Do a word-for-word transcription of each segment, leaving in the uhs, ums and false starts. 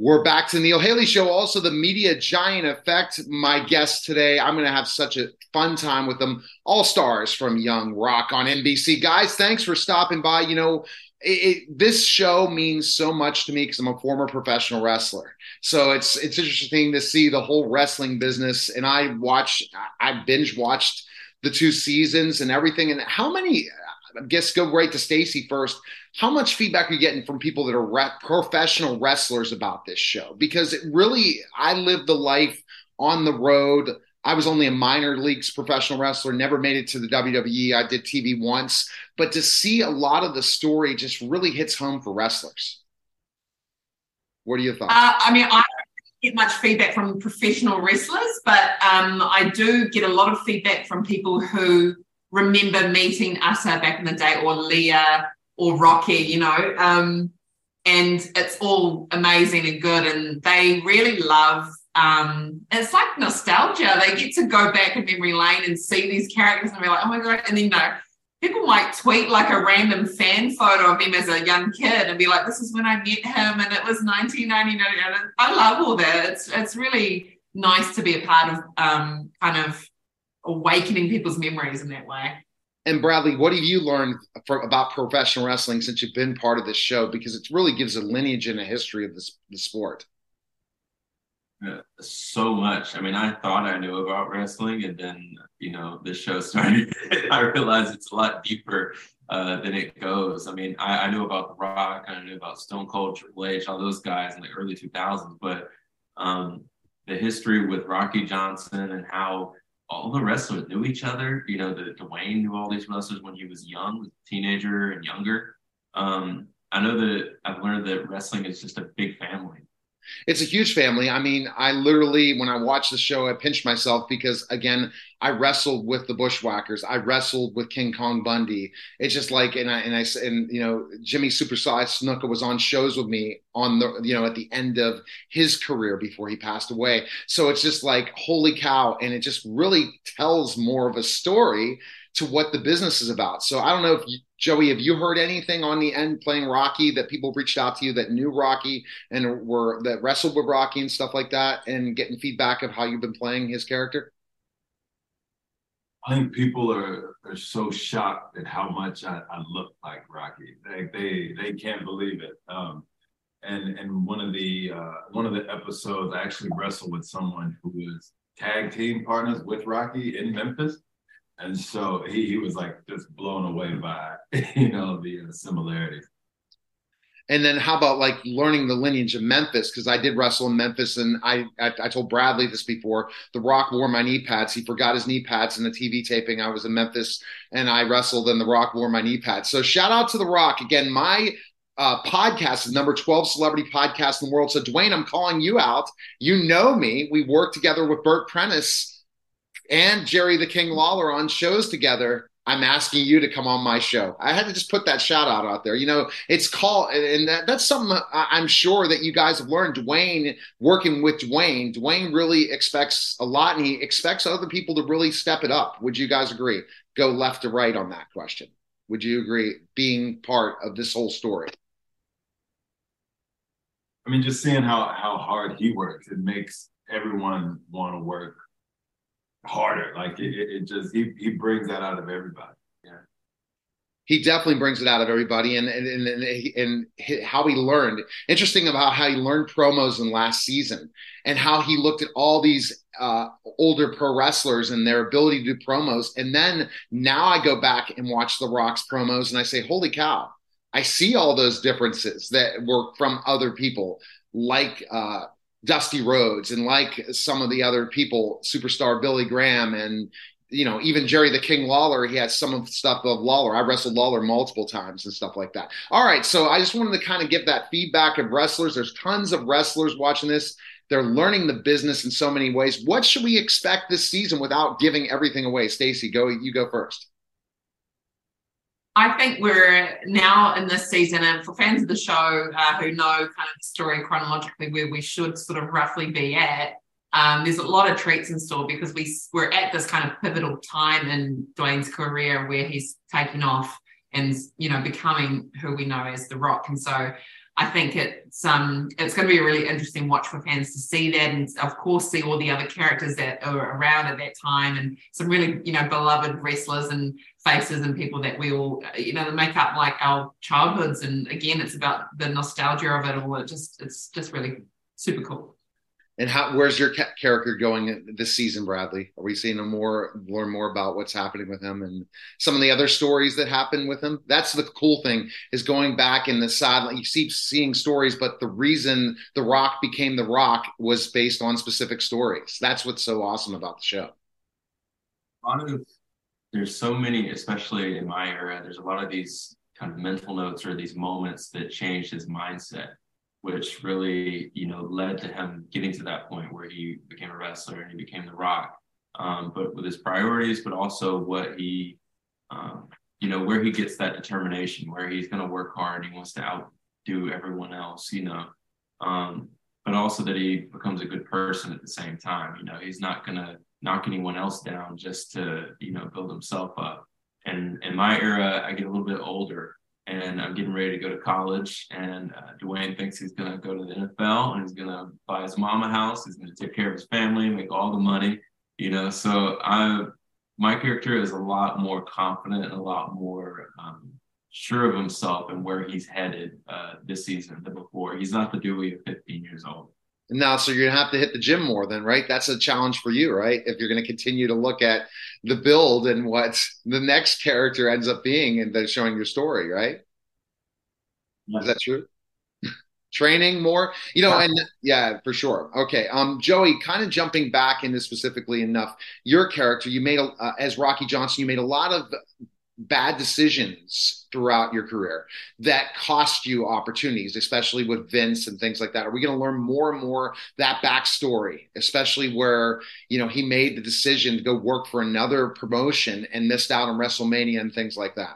We're back to the Neil Haley Show, also the Media Giant Effect. My guest today, I'm going to have such a fun time with them. All stars from Young Rock on N B C. Guys, thanks for stopping by. You know, it, it, this show means so much to me because I'm a former professional wrestler. So it's it's interesting to see the whole wrestling business. And I watch, I binge watched the two seasons and everything. And how many, I guess go right to Stacy first. How much feedback are you getting from people that are re- professional wrestlers about this show? Because it really, I lived the life on the road. I was only a minor leagues professional wrestler, never made it to the W W E. I did T V once, but to see a lot of the story just really hits home for wrestlers. What are your thoughts? Uh, I mean, I don't get much feedback from professional wrestlers, but um, I do get a lot of feedback from people who remember meeting Utter back in the day, or Leah, or Rocky, you know, um, and it's all amazing and good, and they really love, um, it's like nostalgia. They get to go back in memory lane and see these characters and be like, oh my God, and then, you know, people might tweet like a random fan photo of him as a young kid and be like, this is when I met him and it was nineteen ninety-nine. I love all that. It's, it's really nice to be a part of um, kind of awakening people's memories in that way. And Bradley, what have you learned for, about professional wrestling since you've been part of this show? Because it really gives a lineage and a history of this, the sport. Yeah, so much. I mean, I thought I knew about wrestling, and then, you know, this show started. I realized it's a lot deeper uh, than it goes. I mean, I, I knew about The Rock, I knew about Stone Cold, Triple H, all those guys in the early two thousands, but um, the history with Rocky Johnson and how all the wrestlers knew each other. You know, the Dwayne knew all these wrestlers when he was young, was a teenager and younger. Um, I know that I've learned that wrestling is just a big family. It's a huge family. I mean, I literally, when I watched the show, I pinched myself because, again, I wrestled with the Bushwhackers. I wrestled with King Kong Bundy. It's just like, and I, and I, and, you know, Jimmy Supersize Snuka was on shows with me on the, you know, at the end of his career before he passed away. So it's just like, holy cow. And it just really tells more of a story to what the business is about. So I don't know if you, Joey, have you heard anything on the end playing Rocky that people reached out to you that knew Rocky and were that wrestled with Rocky and stuff like that, and getting feedback of how you've been playing his character? I think people are, are so shocked at how much I, I look like Rocky. They they they can't believe it. Um, and and one of the uh, one of the episodes, I actually wrestled with someone who was tag team partners with Rocky in Memphis. And so he, he was like just blown away by, you know, the uh, similarities. And then how about like learning the lineage of Memphis? Because I did wrestle in Memphis, and I, I I told Bradley this before. The Rock wore my knee pads. He forgot his knee pads in the T V taping. I was in Memphis, and I wrestled, and The Rock wore my knee pads. So shout out to The Rock. Again, my uh, podcast is number twelve celebrity podcast in the world. So Dwayne, I'm calling you out. You know me. We worked together with Burt Prentice and Jerry the King Lawler on shows together. I'm asking you to come on my show. I had to just put that shout out out there. You know, it's called, and that, that's something I'm sure that you guys have learned. Dwayne, working with Dwayne, Dwayne really expects a lot, and he expects other people to really step it up. Would you guys agree? Go left to right on that question. Would you agree being part of this whole story? I mean, just seeing how, how hard he works, it makes everyone want to work harder. Like it, it just he he brings that out of everybody. Yeah, he definitely brings it out of everybody, and and and, and how he learned. Interesting about how he learned promos in last season, and how he looked at all these uh, older pro wrestlers and their ability to do promos. And then now I go back and watch The Rock's promos, and I say, holy cow! I see all those differences that were from other people, like uh, Dusty Rhodes, and like some of the other people, superstar Billy Graham, and you know, even Jerry the King Lawler. He had some of the stuff of Lawler. I wrestled Lawler multiple times and stuff like that. All right, so I just wanted to kind of give that feedback of wrestlers. There's tons of wrestlers watching this. They're learning the business in so many ways. What should we expect this season without giving everything away? Stacy, go. You go first. I think we're now in this season, and for fans of the show uh, who know kind of the story chronologically where we should sort of roughly be at, um, there's a lot of treats in store because we, we're at this kind of pivotal time in Dwayne's career where he's taking off and, you know, becoming who we know as The Rock. And so I think it's um it's going to be a really interesting watch for fans to see that, and of course see all the other characters that are around at that time, and some really, you know, beloved wrestlers and faces and people that we all, you know, that make up like our childhoods. And again, it's about the nostalgia of it all. It just it's just really super cool. And how, where's your ca- character going this season, Bradley? Are we seeing a more, learn more about what's happening with him and some of the other stories that happen with him? That's the cool thing, is going back in the side. You keep seeing stories, but the reason The Rock became The Rock was based on specific stories. That's what's so awesome about the show. A lot of, there's so many, especially in my era, there's a lot of these kind of mental notes or these moments that changed his mindset, which really, you know, led to him getting to that point where he became a wrestler and he became The Rock. Um, but with his priorities, but also what he, um, you know, where he gets that determination, where he's going to work hard, he wants to outdo everyone else, you know, um, but also that he becomes a good person at the same time. You know, he's not going to knock anyone else down just to, you know, build himself up. And in my era, I get a little bit older, and I'm getting ready to go to college, and uh, Dwayne thinks he's going to go to the N F L, and he's going to buy his mom a house. He's going to take care of his family, make all the money, you know. So I, my character is a lot more confident and a lot more um, sure of himself and where he's headed uh, this season than before. He's not the Dewey of fifteen years old. Now, so you're going to have to hit the gym more then, right? That's a challenge for you, right? If you're going to continue to look at the build and what the next character ends up being and then showing your story, right? Yeah. Is that true? Training more, you know, yeah. And yeah, for sure. Okay. Um, Joey, kind of jumping back into specifically enough, your character, you made, a, uh, as Rocky Johnson, you made a lot of bad decisions throughout your career that cost you opportunities, especially with Vince and things like that. Are we going to learn more and more that backstory, especially where, you know, he made the decision to go work for another promotion and missed out on WrestleMania and things like that?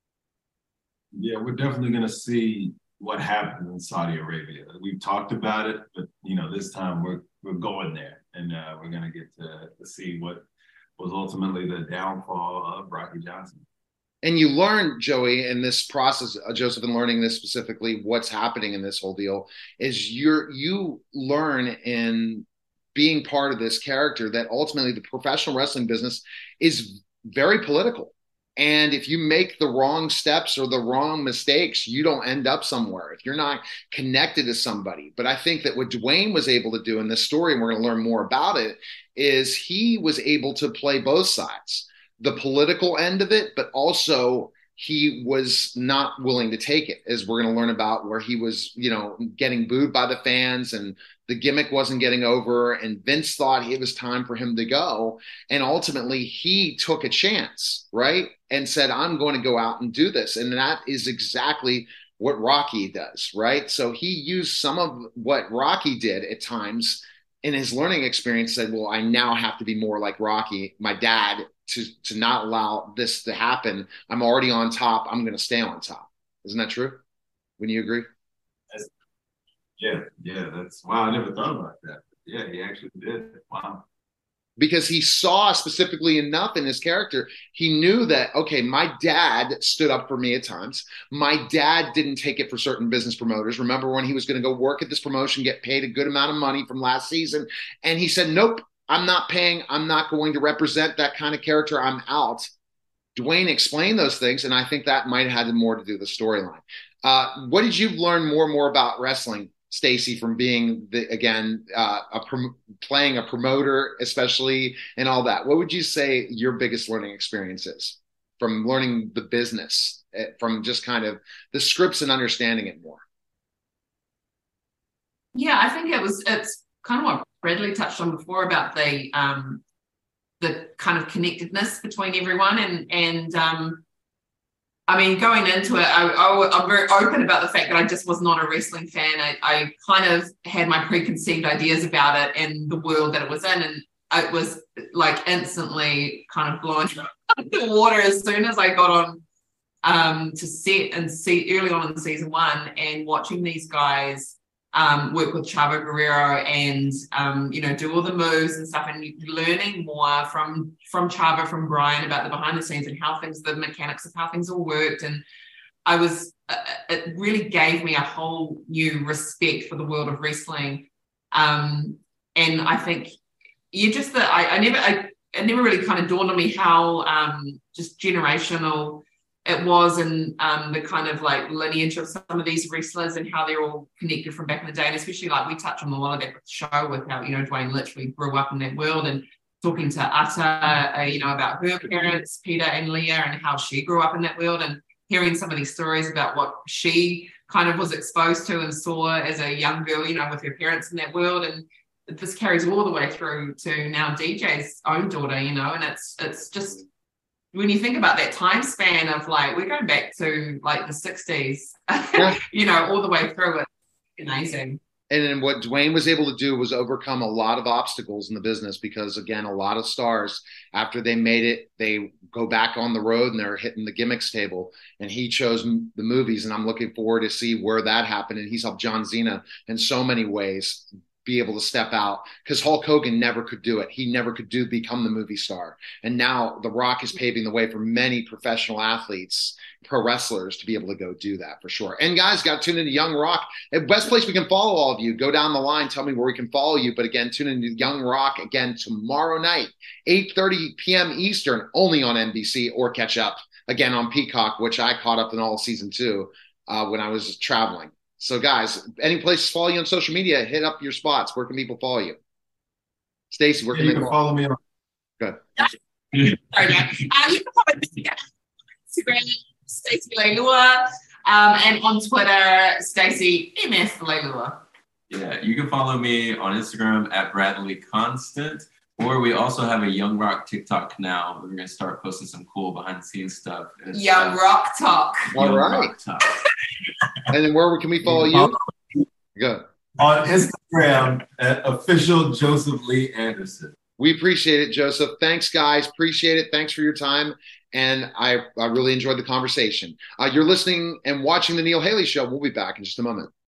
Yeah, we're definitely going to see what happened in Saudi Arabia. We've talked about it, but, you know, this time we're we're going there, and uh, we're going to get to, to see what was ultimately the downfall of Rocky Johnson. And you learn, Joey, in this process, uh, Joseph, in learning this specifically, what's happening in this whole deal is you're, you learn in being part of this character that ultimately the professional wrestling business is very political. And if you make the wrong steps or the wrong mistakes, you don't end up somewhere if you're not connected to somebody. But I think that what Dwayne was able to do in this story, and we're going to learn more about it, is he was able to play both sides. The political end of it, but also he was not willing to take it, as we're going to learn about, where he was, you know, getting booed by the fans and the gimmick wasn't getting over, and Vince thought it was time for him to go. And ultimately he took a chance, right? And said, I'm going to go out and do this. And that is exactly what Rocky does, right? So he used some of what Rocky did at times in his learning experience, said, well, I now have to be more like Rocky, my dad, to to not allow this to happen. I'm already on top. I'm going to stay on top. Isn't that true? Wouldn't you agree? That's, yeah, yeah. That's wow. I never thought about that. Yeah, he actually did. Wow. Because he saw specifically enough in his character. He knew that, okay, my dad stood up for me at times. My dad didn't take it for certain business promoters. Remember when he was going to go work at this promotion, get paid a good amount of money from last season. And he said, nope, I'm not paying. I'm not going to represent that kind of character. I'm out. Dwayne explained those things, and I think that might have had more to do with the storyline. Uh, what did you learn more and more about wrestling, Stacey, from being, the, again, uh, a prom- playing a promoter, especially, and all that? What would you say your biggest learning experience is from learning the business, from just kind of the scripts and understanding it more? Yeah, I think it was, it's kind of what Bradley touched on before about the um, the kind of connectedness between everyone, and and um, I mean, going into it, I, I, I'm very open about the fact that I just was not a wrestling fan. I, I kind of had my preconceived ideas about it and the world that it was in, and it was like instantly kind of blown out the water as soon as I got on um, to set and see early on in season one, and watching these guys Um, work with Chavo Guerrero and um, you know, do all the moves and stuff, and learning more from from Chavo, from Brian, about the behind the scenes and how things, the mechanics of how things all worked, and I was, uh, it really gave me a whole new respect for the world of wrestling. Um, and I think you just, that I, I never, I, it never really kind of dawned on me how um, just generational it was, and um, the kind of like lineage of some of these wrestlers and how they're all connected from back in the day. And especially like we touch on a lot of that with the show with how, you know, Dwayne literally grew up in that world, and talking to Ata, uh, you know, about her parents, Peter and Leah, and how she grew up in that world, and hearing some of these stories about what she kind of was exposed to and saw as a young girl, you know, with her parents in that world. And this carries all the way through to now D J's own daughter, you know, and it's it's just, when you think about that time span of like, we're going back to like the sixties, yeah. you know, all the way through, it's amazing. And then what Dwayne was able to do was overcome a lot of obstacles in the business, because again, a lot of stars, after they made it, they go back on the road and they're hitting the gimmicks table. And he chose the movies, and I'm looking forward to see where that happened. And he's helped John Cena in so many ways be able to step out, because Hulk Hogan never could do it. He never could do become the movie star. And now The Rock is paving the way for many professional athletes, pro wrestlers, to be able to go do that for sure. And guys, got to tune into Young Rock. The best place we can follow all of you. Go down the line, tell me where we can follow you. But again, tune into Young Rock again tomorrow night, eight thirty p.m. Eastern, only on N B C, or catch up again on Peacock, which I caught up in all season two uh, when I was traveling. So guys, any place to follow you on social media, hit up your spots. Where can people follow you? Stacey, where can yeah, they you can follow me on? Good. Sorry, yeah. Um, you can follow me on Instagram, Stacey Leilua, um, and on Twitter, Stacey M F Leilua. Yeah, you can follow me on Instagram at Bradley Constant, or we also have a Young Rock TikTok now. We're gonna start posting some cool behind the scenes stuff. It's, Young uh, Rock Talk. All Young right. Rock Talk. And then where can we follow you? Good. On Instagram at official Joseph Lee Anderson. We appreciate it, Joseph. Thanks, guys. Appreciate it. Thanks for your time. And I, I really enjoyed the conversation. Uh, you're listening and watching The Neil Haley Show. We'll be back in just a moment.